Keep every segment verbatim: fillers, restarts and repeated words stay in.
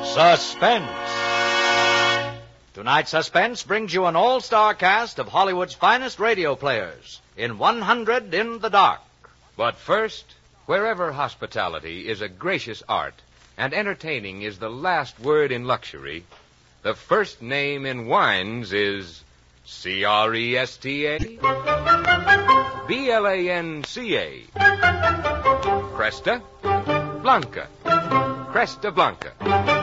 Suspense. Tonight's Suspense brings you an all-star cast of Hollywood's finest radio players in one hundred in the Dark. But first, wherever hospitality is a gracious art and entertaining is the last word in luxury, the first name in wines is C R E S T A, B L A N C A, Cresta Blanca, Cresta Blanca.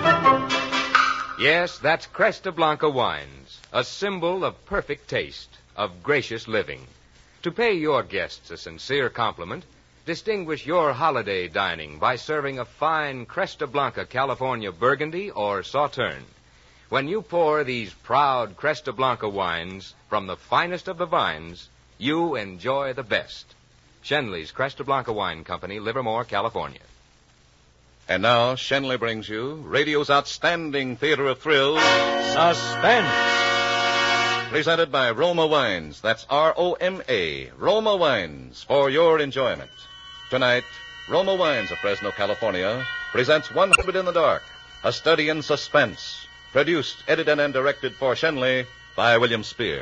Yes, that's Cresta Blanca wines, a symbol of perfect taste, of gracious living. To pay your guests a sincere compliment, distinguish your holiday dining by serving a fine Cresta Blanca California Burgundy or Sauterne. When you pour these proud Cresta Blanca wines from the finest of the vines, you enjoy the best. Schenley's Cresta Blanca Wine Company, Livermore, California. And now, Shenley brings you radio's outstanding theater of thrills, Suspense. Presented by Roma Wines. That's R O M A, Roma Wines, for your enjoyment. Tonight, Roma Wines of Fresno, California, presents one hundred in the Dark, a study in suspense. Produced, edited, and directed for Shenley by William Spear.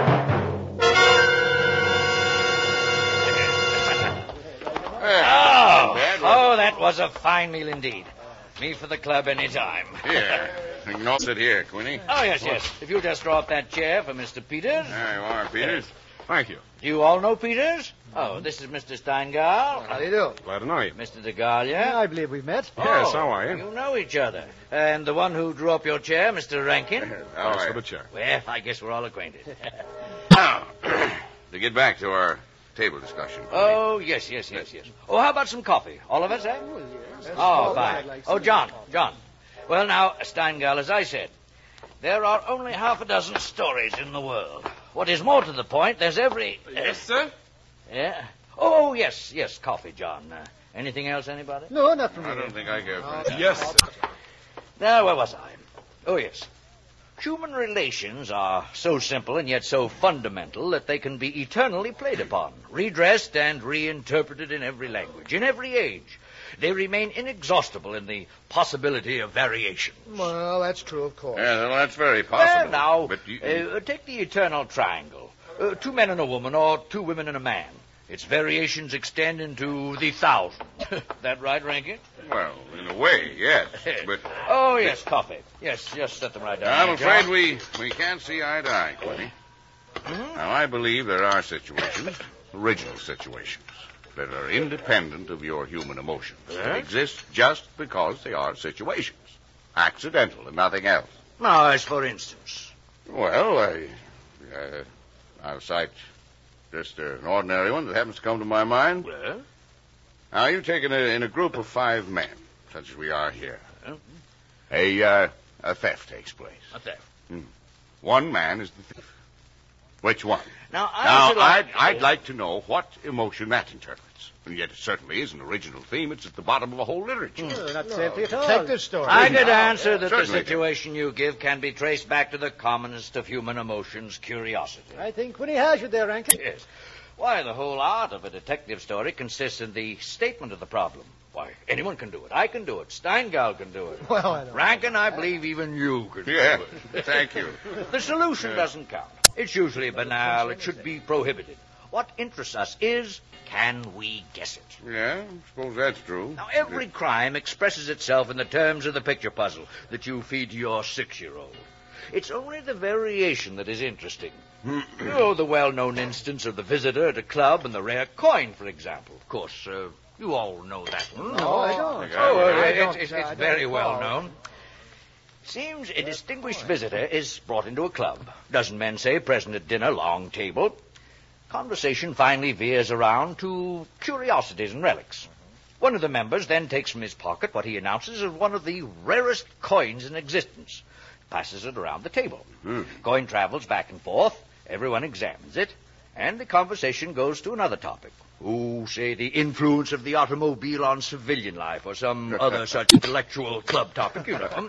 Oh, oh, that was a fine meal indeed. Me for the club any time. Here. You can all sit here, Queenie. Oh, yes, yes. If you'll just draw up that chair for Mister Peters. There you are, Peters. Thank you. You all know Peters? Oh, this is Mister Steingall. How do you do? Glad to know you. Mister DeGalia. Yeah, I believe we've met. Yes, Oh, how are you? You know each other. And the one who drew up your chair, Mister Rankin. All Thanks right. for the chair. Well, I guess we're all acquainted. Now, to get back to our table discussion. Queenie. Oh, yes, yes, yes, yes. Oh, how about some coffee? All of us, eh? Oh, fine. Oh, John, John. Well, now, Steingall, as I said, there are only half a dozen stories in the world. What is more to the point, there's every... Yes, sir? Yeah? Oh, yes, yes, coffee, John. Uh, anything else, anybody? No, not from I me. don't think I care for that. Yes, sir. Now, where was I? Oh, yes. Human relations are so simple and yet so fundamental that they can be eternally played upon, redressed and reinterpreted in every language, in every age. They remain inexhaustible in the possibility of variations. Well, that's true, of course. Yeah, well, that's very possible. Well, now, But you... uh, take the eternal triangle. Uh, two men and a woman, or two women and a man. Its variations extend into the thousands. That right, Rankin? Well, in a way, yes. But Oh, yes, coffee. Yes, just set them right down. I'm there, afraid John. we, we can't see eye to eye, Queenie. Mhm. Now, I believe there are situations, original situations, that are independent of your human emotions. They Yes? exist just because they are situations. Accidental and nothing else. Now, as for instance. Well, I, uh, I'll cite just an ordinary one that happens to come to my mind. Well? Now, you take in a, in a group of five men, such as we are here. Well? A, uh, a theft takes place. Not that. One man is the thief. Which one? Now, I Now, should like... I'd, I'd like to know what emotion that interprets. And yet it certainly is an original theme. It's at the bottom of a whole literature. No, not simply at all. Detective story. I could answer that the Certainly. situation you give can be traced back to the commonest of human emotions, curiosity. I think when he has you there, Rankin. Yes. Why, the whole art of a detective story consists in the statement of the problem. Why, anyone can do it. I can do it. Steingall can do it. Well, I don't Rankin, I believe even you can Yeah, do it. thank you. The solution doesn't count. It's usually banal. It should be prohibited. What interests us is, can we guess it? Yeah, I suppose that's true. Now, every crime expresses itself in the terms of the picture puzzle that you feed to your six-year-old. It's only the variation that is interesting. You know, the well-known instance of the visitor at a club and the rare coin, for example. Of course, uh, you all know that one. No, I don't. Oh, Oh, uh, I it's, don't, it's, uh, it's I don't very recall. well known. Seems a distinguished visitor is brought into a club. Dozen men, say, present at dinner, long table. Conversation finally veers around to curiosities and relics. One of the members then takes from his pocket what he announces as one of the rarest coins in existence. Passes it around the table. Hmm. Coin travels back and forth. Everyone examines it. And the conversation goes to another topic. Oh, say, the influence of the automobile on civilian life, or some other such intellectual club topic, you know.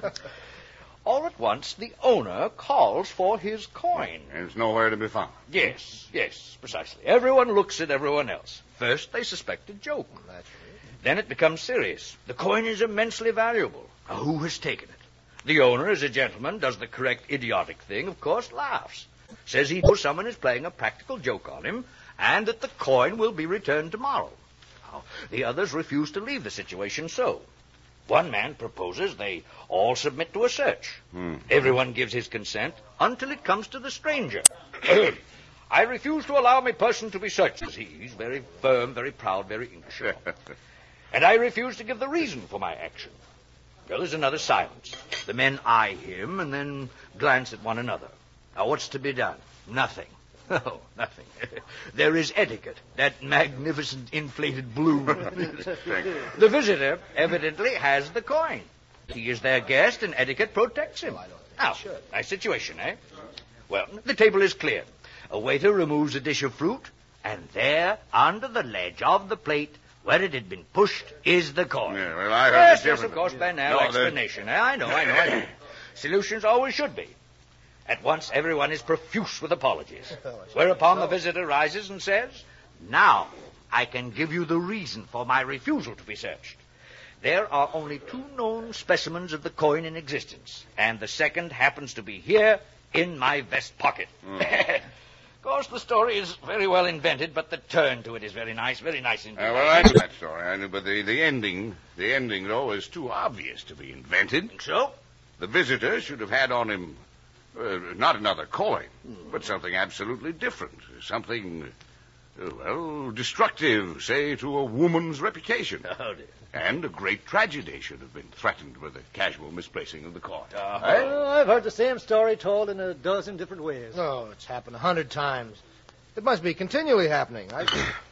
All at once, the owner calls for his coin. And it's nowhere to be found. Yes, yes, precisely. Everyone looks at everyone else. First, they suspect a joke. Then it becomes serious. The coin is immensely valuable. Now, who has taken it? The owner, as a gentleman, does the correct idiotic thing, of course, laughs. Says he knows someone is playing a practical joke on him, and that the coin will be returned tomorrow. Now, the others refuse to leave the situation so. One man proposes they all submit to a search. Hmm. Everyone gives his consent until it comes to the stranger. I refuse to allow my person to be searched, says he. He's very firm, very proud, very English. And I refuse to give the reason for my action. Well, there's another silence. The men eye him and then glance at one another. Now, what's to be done? Nothing. Oh, nothing. There is etiquette, that magnificent inflated balloon. The visitor evidently has the coin. He is their guest, and etiquette protects him. Now, nice situation, eh? Well, the table is cleared. A waiter removes a dish of fruit, and there, under the ledge of the plate, where it had been pushed, is the coin. Yeah, well, I heard yes, it's yes, different. of course, banal No, the- explanation. Eh? I know, I know, I know. Solutions always should be. At once, everyone is profuse with apologies. Whereupon the visitor rises and says, now, I can give you the reason for my refusal to be searched. There are only two known specimens of the coin in existence, and the second happens to be here in my vest pocket. Mm. Of course, the story is very well invented, but the turn to it is very nice, very nice indeed. Uh, well, I knew that story. I knew, but the, the ending, the ending, though, is too obvious to be invented. Think so? The visitor should have had on him uh, not another coin, but something absolutely different. Something, uh, well, destructive, say, to a woman's reputation. Oh, dear. And a great tragedy should have been threatened with a casual misplacing of the coin. Uh-huh. Oh, I've heard the same story told in a dozen different ways. Oh, it's happened a hundred times. It must be continually happening. I,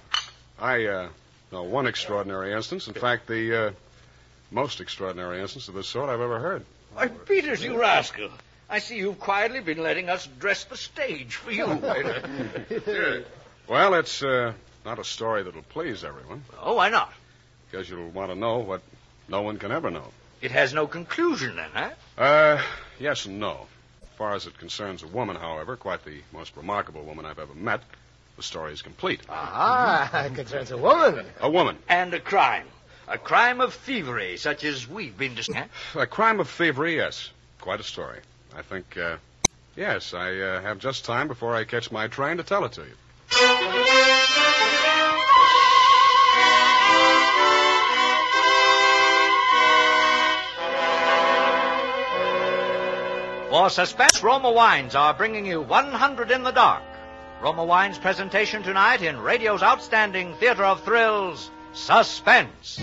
I uh, know one extraordinary instance. In fact, the uh, most extraordinary instance of this sort I've ever heard. Why, Peters, you rascal. I see you've quietly been letting us dress the stage for you. Sure. Well, it's uh, not a story that'll please everyone, Oh, why not? because you'll want to know what no one can ever know. It has no conclusion, then, huh? Uh, yes and no. As far as it concerns a woman, however, quite the most remarkable woman I've ever met, the story is complete. ah, it concerns a woman. A woman. And a crime. A crime of thievery, such as we've been discussing. A crime of thievery, yes. Quite a story. I think, uh, yes, I uh, have just time before I catch my train to tell it to you. For suspense, Roma Wines are bringing you one hundred in the Dark. Roma Wines' presentation tonight in radio's outstanding theater of thrills, Suspense.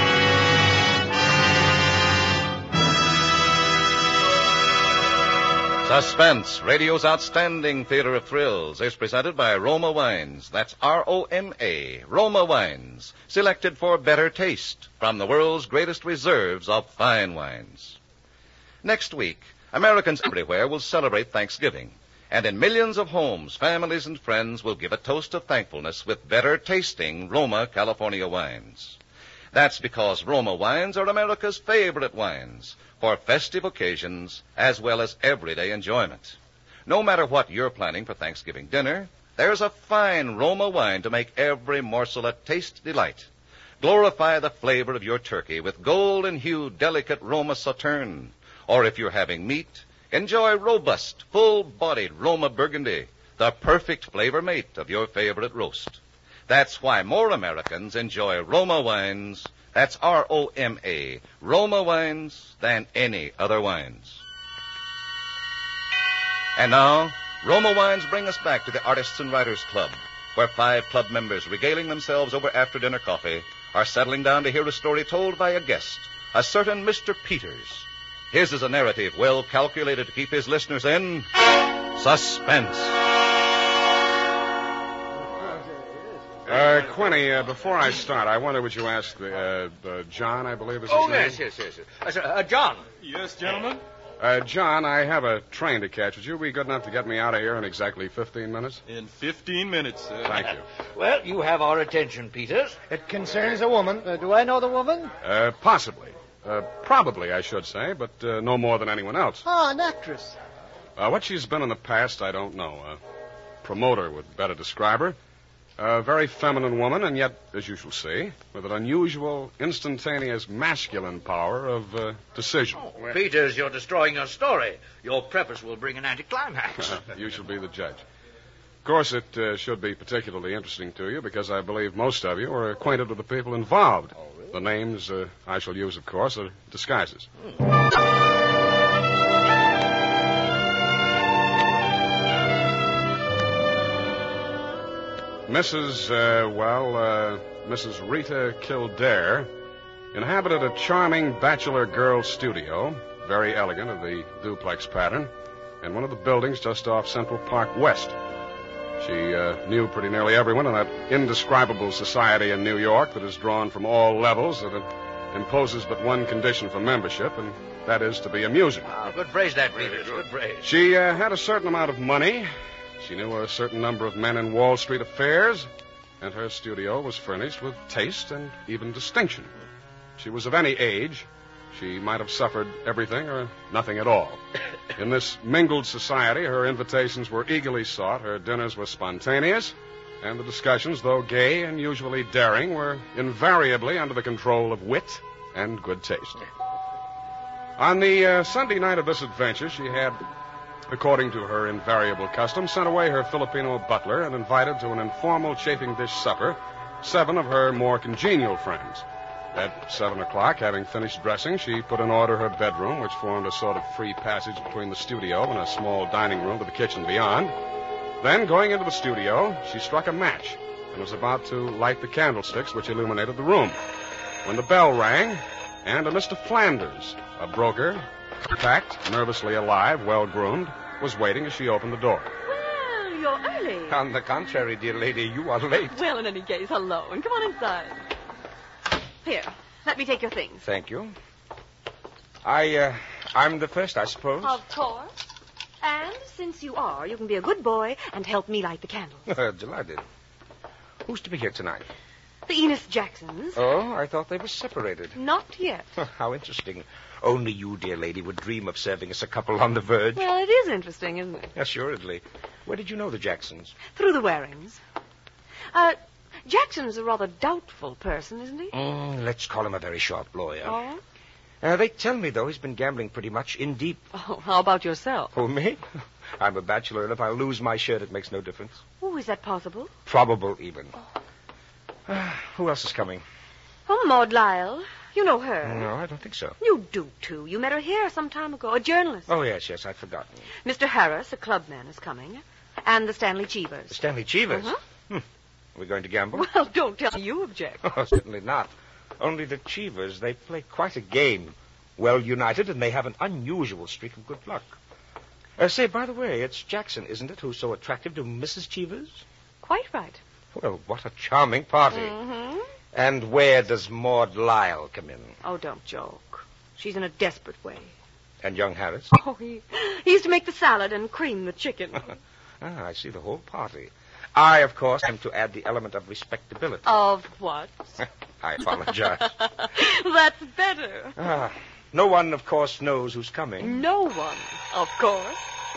Suspense, radio's outstanding theater of thrills, is presented by Roma Wines. That's R O M A, Roma Wines, selected for better taste from the world's greatest reserves of fine wines. Next week, Americans everywhere will celebrate Thanksgiving, and in millions of homes, families and friends will give a toast of thankfulness with better tasting Roma California wines. That's because Roma wines are America's favorite wines for festive occasions as well as everyday enjoyment. No matter what you're planning for Thanksgiving dinner, there's a fine Roma wine to make every morsel a taste delight. Glorify the flavor of your turkey with golden-hued, delicate Roma Sauterne. Or if you're having meat, enjoy robust, full-bodied Roma Burgundy, the perfect flavor mate of your favorite roast. That's why more Americans enjoy Roma wines, that's R O M A, Roma wines, than any other wines. And now, Roma wines bring us back to the Artists and Writers Club, where five club members regaling themselves over after-dinner coffee are settling down to hear a story told by a guest, a certain Mister Peters. His is a narrative well calculated to keep his listeners in suspense. Uh, Quinny, uh, before I start, I wonder would you ask the, uh, uh, John, I believe is his Oh, name? yes, yes, yes. Uh, sir, uh, John. Yes, gentlemen? Uh, John, I have a train to catch. Would you be good enough to get me out of here in exactly fifteen minutes? In fifteen minutes, sir. Thank you. Well, you have our attention, Peters. It concerns a woman. Uh, do I know the woman? Uh, possibly. Uh, probably, I should say, but uh, no more than anyone else. Ah, an actress. Uh, what she's been in the past, I don't know. A promoter would better describe her. A very feminine woman, and yet, as you shall see, with an unusual, instantaneous masculine power of uh, decision. Oh, Peters, you're destroying your story. Your preface will bring an anticlimax. You shall be the judge. Of course, it uh, should be particularly interesting to you because I believe most of you are acquainted with the people involved. Oh, really? The names uh, I shall use, of course, are disguises. Missus Uh, well, uh, Missus Rita Kildare inhabited a charming bachelor girl studio, very elegant of the duplex pattern, in one of the buildings just off Central Park West. She uh, knew pretty nearly everyone in that indescribable society in New York that is drawn from all levels, that it imposes but one condition for membership, and that is to be amusing. Ah, good phrase, that, Peters. Good phrase. She uh, had a certain amount of money. She knew a certain number of men in Wall Street affairs, and her studio was furnished with taste and even distinction. She was of any age. She might have suffered everything or nothing at all. In this mingled society, her invitations were eagerly sought, her dinners were spontaneous, and the discussions, though gay and usually daring, were invariably under the control of wit and good taste. On the uh, Sunday night of this adventure, she had, according to her invariable custom, sent away her Filipino butler and invited to an informal chafing dish supper seven of her more congenial friends. At seven o'clock, having finished dressing, she put in order her bedroom, which formed a sort of free passage between the studio and a small dining room to the kitchen beyond. Then, going into the studio, she struck a match and was about to light the candlesticks which illuminated the room, when the bell rang, and a Mister Flanders, a broker, compact, nervously alive, well-groomed, was waiting as she opened the door. Well, you're early. On the contrary, dear lady, you are late. Well, in any case, hello, and come on inside. Here, let me take your things. Thank you. I, uh, I'm the first, I suppose. Of course. And since you are, you can be a good boy and help me light the candles. Delighted. Who's to be here tonight? The Enos Jacksons. Oh, I thought they were separated. Not yet. How interesting. Only you, dear lady, would dream of serving us a couple on the verge. Well, it is interesting, isn't it? Assuredly. Where did you know the Jacksons? Through the Warings. Uh, Jackson's a rather doubtful person, isn't he? Mm, let's call him a very sharp lawyer. Oh? Uh, they tell me, though, he's been gambling pretty much in deep. Oh, how about yourself? Who, me? I'm a bachelor, and if I lose my shirt, it makes no difference. Oh, is that possible? Probable, even. Oh. Uh, who else is coming? Oh, Maud Lyle. You know her. No, I don't think so. You do, too. You met her here some time ago. A journalist. Oh, yes, yes, I'd forgotten. Mister Harris, a clubman, is coming. And the Stanley Cheevers. The Stanley Cheevers? Uh-huh. Hmm. Are we going to gamble? Well, don't tell me you object. Oh, certainly not. Only the Cheevers, they play quite a game. Well united, and they have an unusual streak of good luck. Uh, say, by the way, it's Jackson, isn't it, who's so attractive to Missus Cheevers? Quite right. Well, what a charming party. Mm-hmm. And where does Maud Lyle come in? Oh, don't joke. She's in a desperate way. And young Harris? Oh, he, he used to make the salad and cream the chicken. Ah, I see the whole party. I, of course, am to add the element of respectability. Of what? I apologize. That's better. Ah, no one, of course, knows who's coming. No one, of course.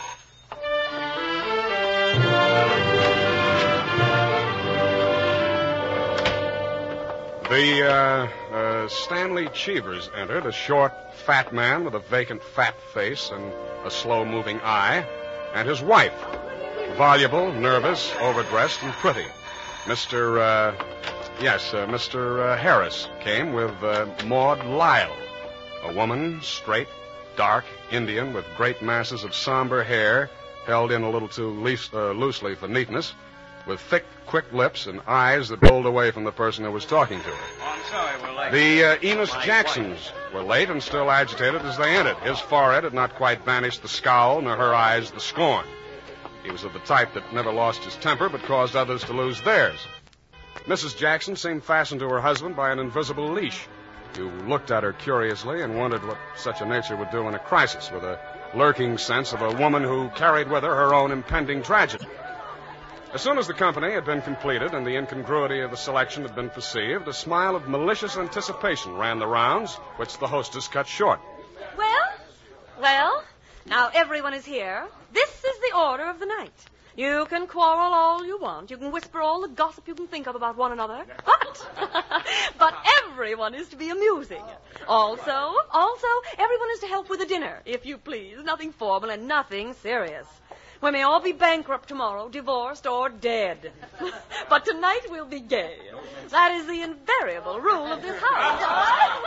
The uh, uh, Stanley Cheevers entered, a short, fat man with a vacant, fat face and a slow-moving eye, and his wife, voluble, nervous, overdressed, and pretty. Mister Uh, yes, uh, Mister Uh, Harris came with uh, Maud Lyle, a woman, straight, dark, Indian, with great masses of somber hair held in a little too loose, uh, loosely for neatness, with thick, quick lips and eyes that rolled away from the person who was talking to her. Oh, I'm sorry, we're late. The uh, Enos Jacksons were late and still agitated as they entered. His forehead had not quite banished the scowl, nor her eyes the scorn. He was of the type that never lost his temper but caused others to lose theirs. Missus Jackson seemed fastened to her husband by an invisible leash. You looked at her curiously and wondered what such a nature would do in a crisis, with a lurking sense of a woman who carried with her her own impending tragedy. As soon as the company had been completed and the incongruity of the selection had been perceived, a smile of malicious anticipation ran the rounds, which the hostess cut short. Well, well, now everyone is here. This is the order of the night. You can quarrel all you want. You can whisper all the gossip you can think of about one another. But, but everyone is to be amusing. Also, also, everyone is to help with the dinner, if you please. Nothing formal and nothing serious. We may all be bankrupt tomorrow, divorced or dead. But tonight we'll be gay. That is the invariable rule of this house.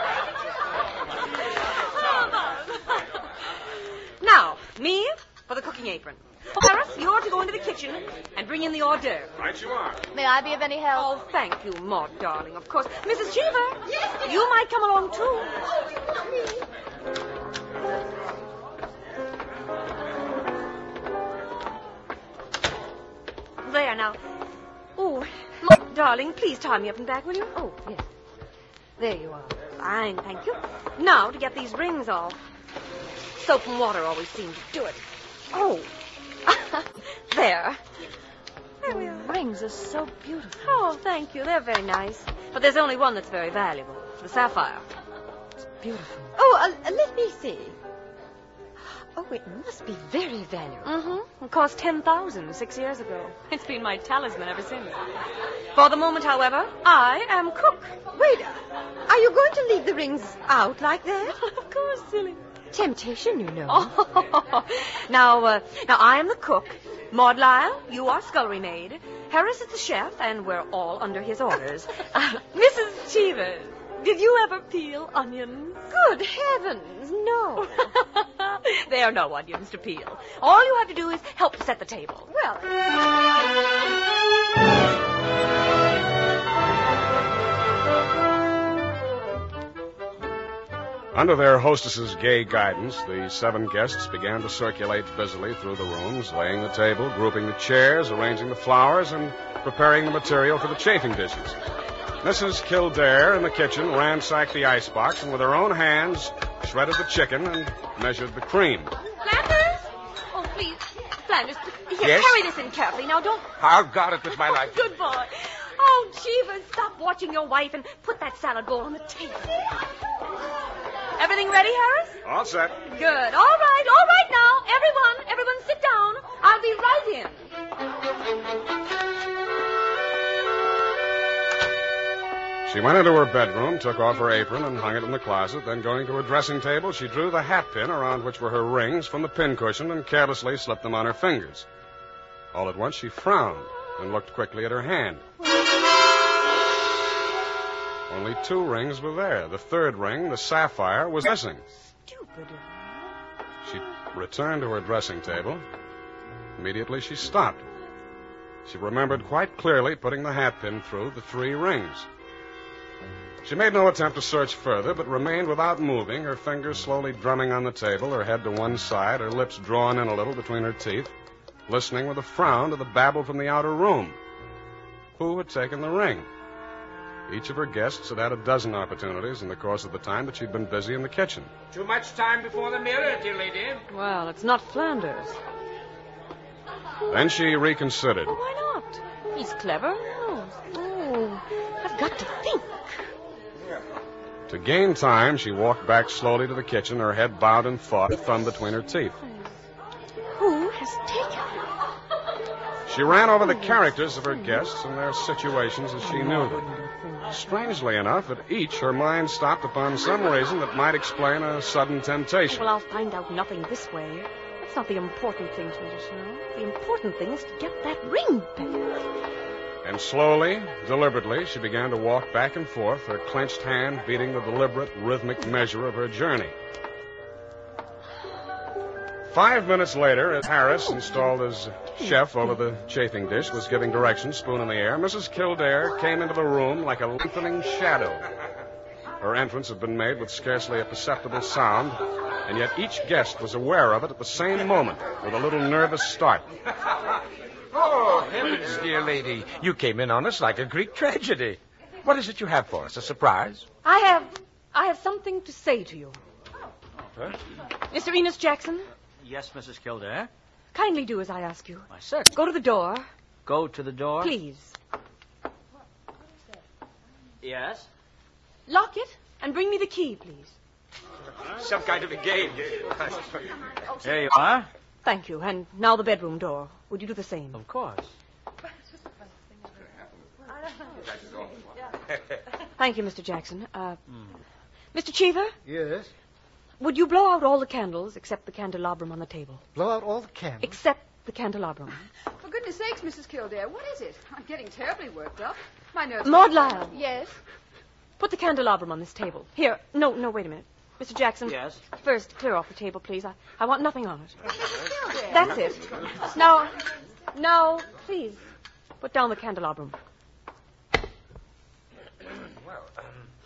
Now, me for the cooking apron. Harris, you're to go into the kitchen and bring in the hors d'oeuvre. Right you are. May I be of any help? Oh, thank you, Maud, darling, of course. Missus Cheever, yes, you might come along, too. Oh, not me. There, now. Oh, Maud, darling, please tie me up and back, will you? Oh, yes. There you are. Fine, thank you. Now, to get these rings off. Soap and water always seem to do it. Oh. There. There we are. Rings are so beautiful. Oh, thank you. They're very nice. But there's only one that's very valuable. The sapphire. It's beautiful. Oh, uh, let me see. Oh, it must be very valuable. Mm-hmm. It cost ten thousand six years ago. It's been my talisman ever since. For the moment, however, I am cook. Wait, are you going to leave the rings out like that? Of course, silly. Temptation, you know. Oh. now, uh, now I am the cook. Maud Lyle, you are scullery maid. Harris is the chef, and we're all under his orders. Uh, Missus Cheever, did you ever peel onions? Good heavens, no. There are no onions to peel. All you have to do is help set the table. Well... Under their hostess's gay guidance, the seven guests began to circulate busily through the rooms, laying the table, grouping the chairs, arranging the flowers, and preparing the material for the chafing dishes. Missus Kildare in the kitchen ransacked the icebox and with her own hands shredded the chicken and measured the cream. Flanders? Oh, please. Flanders, here, Yes? carry this in carefully. Now, don't... I've got it with my life. Good boy. Oh, Cheever, stop watching your wife and put that salad bowl on the table. Everything ready, Harris? All set. Good. All right, all right now. Everyone, everyone sit down. I'll be right in. She went into her bedroom, took off her apron, and hung it in the closet. Then, going to her dressing table, she drew the hat pin around which were her rings from the pincushion and carelessly slipped them on her fingers. All at once, she frowned and looked quickly at her hand. Only two rings were there. The third ring, the sapphire, was missing. Stupid. She returned to her dressing table. Immediately, she stopped. She remembered quite clearly putting the hat pin through the three rings. She made no attempt to search further, but remained without moving, her fingers slowly drumming on the table, her head to one side, her lips drawn in a little between her teeth, listening with a frown to the babble from the outer room. Who had taken the ring? Each of her guests had had a dozen opportunities in the course of the time that she'd been busy in the kitchen. Too much time before the mirror, dear lady. Well, it's not Flanders. Then she reconsidered. Well, why not? He's clever. Oh, oh, I've got to think. To gain time, she walked back slowly to the kitchen, her head bowed in thought, a thumb between her teeth. Who has taken it? She ran over the characters of her guests and their situations as she knew them. Strangely enough, at each her mind stopped upon some reason that might explain a sudden temptation. Well, I'll find out nothing this way. That's not the important thing to me just now. The important thing is to get that ring back. And slowly, deliberately, she began to walk back and forth, her clenched hand beating the deliberate, rhythmic measure of her journey. Five minutes later, as Harris, installed as chef over the chafing dish, was giving directions, spoon in the air, Missus Kildare came into the room like a lengthening shadow. Her entrance had been made with scarcely a perceptible sound, and yet each guest was aware of it at the same moment, with a little nervous start. Oh, heavens, dear lady. You came in on us like a Greek tragedy. What is it you have for us? A surprise? I have... I have something to say to you. Huh? Mister Enos Jackson, Yes, Missus Kildare. kindly do as I ask you. Why, sir. Go to the door. Go to the door. Please. Yes? Lock it and bring me the key, please. Some kind of a game. Here you are. Thank you. And now the bedroom door. Would you do the same? Of course. Thank you, Mister Jackson. Uh, mm. Mister Cheever? Yes? Would you blow out all the candles except the candelabrum on the table? Blow out all the candles? Except the candelabrum. For goodness sakes, Missus Kildare, what is it? I'm getting terribly worked up. My nerves... Maud Lyle. Yes? Put the candelabrum on this table. Here. No, no, wait a minute. Mister Jackson. Yes? First, clear off the table, please. I, I want nothing on it. That's it. Now, now, please, put down the candelabrum. Well, um...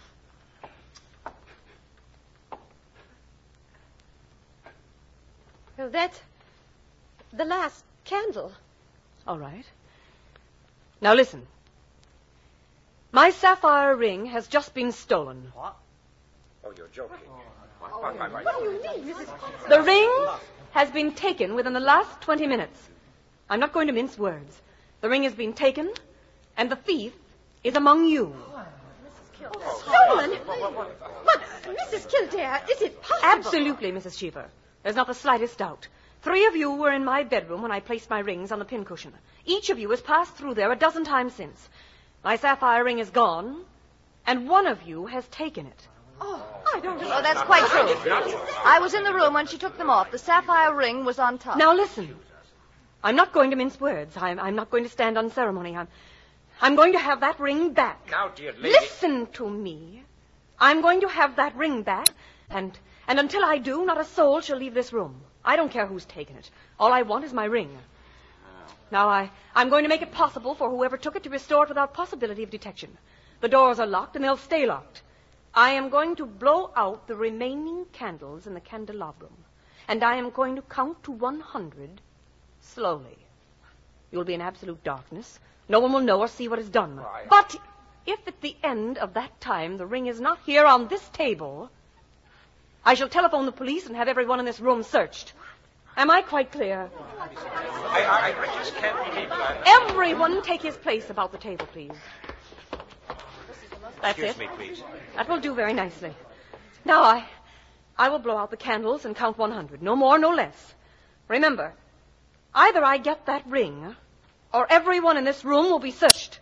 Well, that's the last candle. All right. Now listen. My sapphire ring has just been stolen. What? Oh, you're joking. Oh, what do you mean, Missus The ring has been taken within the last twenty minutes. I'm not going to mince words. The ring has been taken, and the thief is among you. Stolen? But, Missus Kildare, is it possible? Absolutely, Missus Cheever. There's not the slightest doubt. Three of you were in my bedroom when I placed my rings on the pincushion. Each of you has passed through there a dozen times since. My sapphire ring is gone, and one of you has taken it. Oh, I don't know. Oh, that's quite true. I was in the room when she took them off. The sapphire ring was on top. Now listen. I'm not going to mince words. I'm, I'm not going to stand on ceremony. I'm, I'm going to have that ring back. Now, dear lady... Listen to me. I'm going to have that ring back, and... And until I do, not a soul shall leave this room. I don't care who's taken it. All I want is my ring. Now, I, I'm going to make it possible for whoever took it to restore it without possibility of detection. The doors are locked, and they'll stay locked. I am going to blow out the remaining candles in the candelabrum, and I am going to count to one hundred slowly. You'll be in absolute darkness. No one will know or see what is done. Right. But if at the end of that time the ring is not here on this table... I shall telephone the police and have everyone in this room searched. Am I quite clear? I, I, I just can't believe that. Everyone take his place about the table, please. That's Excuse it. me, please. That will do very nicely. Now I, I will blow out the candles and count one hundred. No more, no less. Remember, either I get that ring, or everyone in this room will be searched.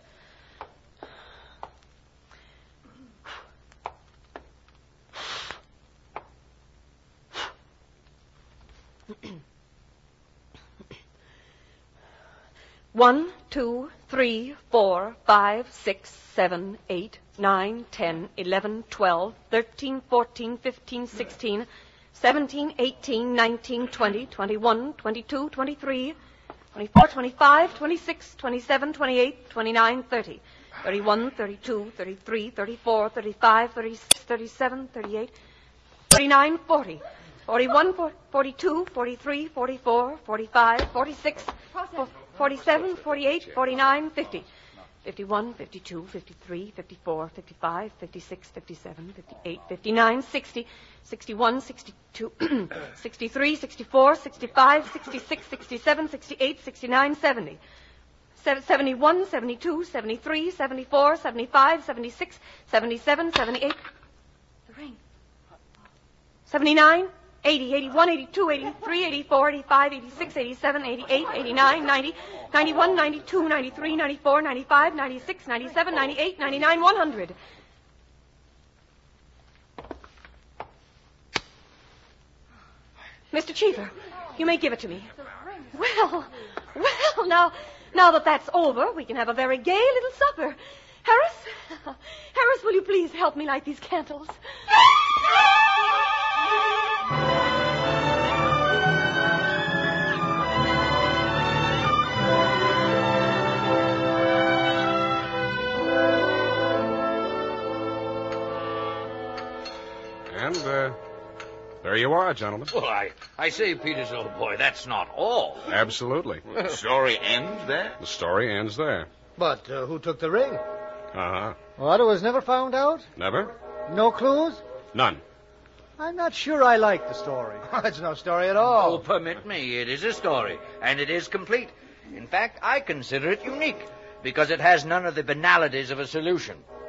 One, two, three, four, five, six, seven, eight, nine, ten, eleven, twelve, thirteen, fourteen, fifteen, sixteen, seventeen, eighteen, nineteen, twenty, twenty-one, twenty-two, twenty-three, twenty-four, twenty-five, twenty-six, twenty-seven, twenty-eight, twenty-nine, thirty, thirty-one, thirty-two, thirty-three, thirty-four, thirty-five, thirty-six, thirty-seven, thirty-eight, thirty-nine, forty. forty-one, forty-two, forty-three, forty-four, forty-five, forty-six, forty-seven, forty-eight, forty-nine, fifty. fifty-one, fifty-two, fifty-three, fifty-four, fifty-five, fifty-six, fifty-seven, fifty-eight, fifty-nine, sixty, sixty-one, sixty-two, sixty-three, sixty-four, sixty-five, sixty-six, sixty-seven, sixty-eight, sixty-nine, seventy. seventy-one, seventy-two, seventy-three, seventy-four, seventy-five, seventy-six, seventy-seven, seventy-eight. The ring. seventy-nine, eighty, eighty-one, eighty-two, eighty-three, eighty-four, eighty-five, eighty-six, eighty-seven, eighty-eight, eighty-nine, ninety, ninety-one, ninety-two, ninety-three, ninety-four, ninety-five, ninety-six, ninety-seven, ninety-eight, ninety-nine, one hundred. Mister Cheever, you may give it to me. Well, well, now, now that that's over, we can have a very gay little supper. Harris, Harris, will you please help me light these candles? And, uh, there you are, gentlemen. Well, I, I say, Peters, old boy, that's not all. Absolutely. The story ends there? The story ends there. But uh, who took the ring? Uh-huh. What, it was never found out? Never? No clues? None. I'm not sure I like the story. It's no story at all. Oh, permit me. It is a story, and it is complete. In fact, I consider it unique, because it has none of the banalities of a solution.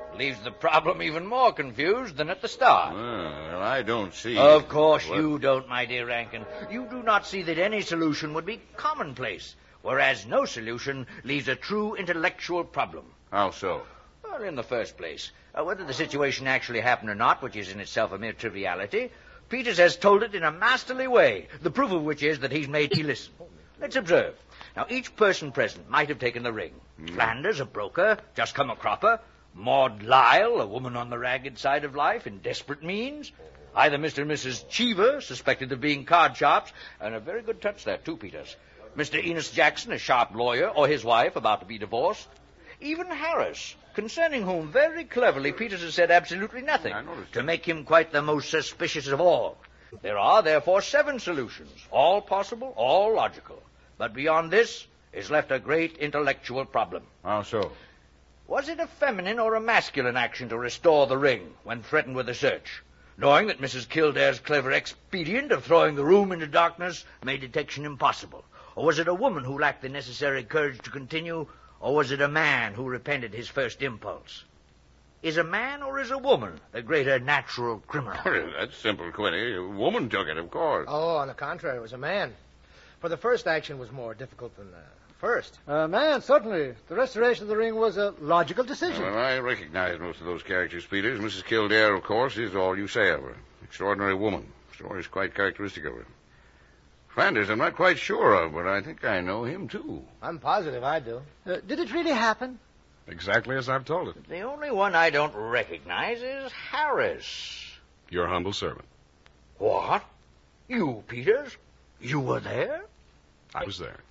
Leaves the problem even more confused than at the start. Well, I don't see. Of course What? you don't, my dear Rankin. You do not see that any solution would be commonplace, whereas no solution leaves a true intellectual problem. How so? Well, in the first place, uh, whether the situation actually happened or not, which is in itself a mere triviality, Peters has told it in a masterly way, the proof of which is that he's made me listen. Let's observe. Now, each person present might have taken the ring. Mm. Flanders, a broker, just come a cropper. Maud Lyle, a woman on the ragged side of life, in desperate means. Either Mister and Missus Cheever, suspected of being card sharps, and a very good touch that, too, Peters. Mister Enos Jackson, a sharp lawyer, or his wife, about to be divorced. Even Harris, concerning whom very cleverly Peters has said absolutely nothing, to make him quite the most suspicious of all. There are, therefore, seven solutions, all possible, all logical. But beyond this is left a great intellectual problem. How so? Was it a feminine or a masculine action to restore the ring when threatened with a search, knowing that Missus Kildare's clever expedient of throwing the room into darkness made detection impossible? Or was it a woman who lacked the necessary courage to continue, or was it a man who repented his first impulse? Is a man or is a woman the greater natural criminal? That's simple, Quinny. A woman took it, of course. Oh, on the contrary, it was a man. For the first action was more difficult than the first. Uh, man, certainly. The restoration of the ring was a logical decision. Well, I recognize most of those characters, Peters. Missus Kildare, of course, is all you say of her. Extraordinary woman. Story's quite characteristic of her. Flanders, I'm not quite sure of, but I think I know him, too. I'm positive I do. Uh, did it really happen? Exactly as I've told it. The only one I don't recognize is Harris. Your humble servant. What? You, Peters? You were there? I was there.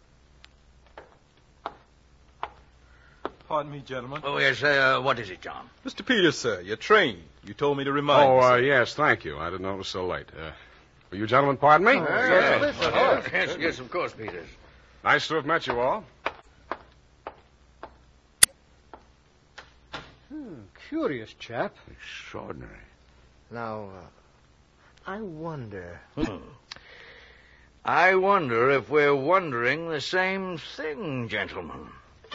Pardon me, gentlemen. Oh, yes, uh, what is it, John? Mister Peters, sir, your train. You told me to remind Oh, you. uh, yes, thank you. I didn't know it was so late. Uh, will you gentlemen pardon me? Oh, yes, of course. Yes, yes, of course, Peters. Nice to have met you all. Hmm, curious chap. Extraordinary. Now, uh, I wonder... Hmm. I wonder if we're wondering the same thing, gentlemen.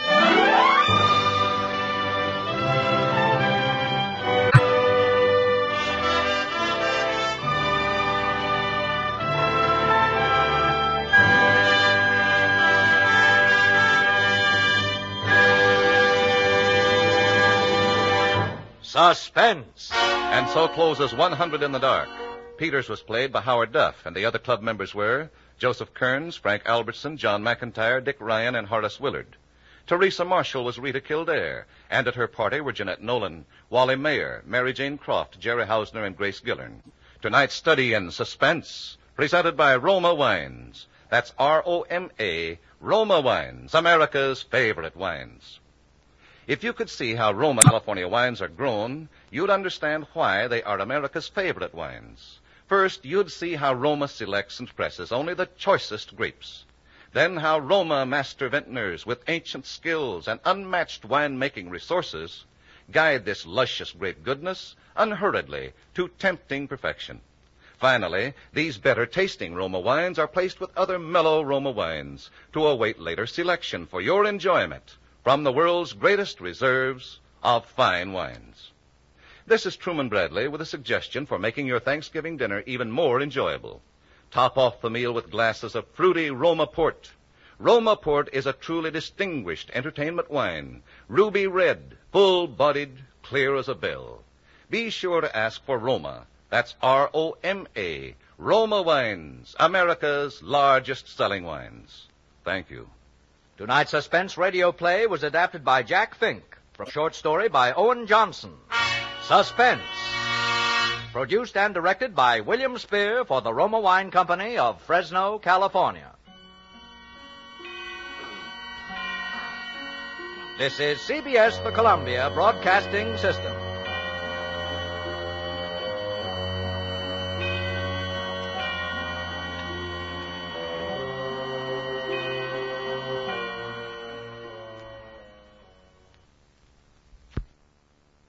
Suspense. And so closes one hundred in the Dark. Peters was played by Howard Duff, and the other club members were Joseph Kearns, Frank Albertson, John McIntyre, Dick Ryan, and Horace Willard. Teresa Marshall was Rita Kildare, and at her party were Jeanette Nolan, Wally Mayer, Mary Jane Croft, Jerry Hausner, and Grace Gillern. Tonight's study in suspense, presented by Roma Wines. That's R O M A, Roma Wines, America's favorite wines. If you could see how Roma California wines are grown, you'd understand why they are America's favorite wines. First, you'd see how Roma selects and presses only the choicest grapes. Then how Roma master vintners with ancient skills and unmatched wine-making resources guide this luscious grape goodness unhurriedly to tempting perfection. Finally, these better-tasting Roma wines are placed with other mellow Roma wines to await later selection for your enjoyment from the world's greatest reserves of fine wines. This is Truman Bradley with a suggestion for making your Thanksgiving dinner even more enjoyable. Top off the meal with glasses of fruity Roma Port. Roma Port is a truly distinguished entertainment wine, ruby red, full-bodied, clear as a bell. Be sure to ask for Roma. That's R O M A, Roma Wines, America's largest selling wines. Thank you. Tonight's suspense radio play was adapted by Jack Fink from a short story by Owen Johnson. Suspense. Produced and directed by William Spear for the Roma Wine Company of Fresno, California. This is C B S, the Columbia Broadcasting System.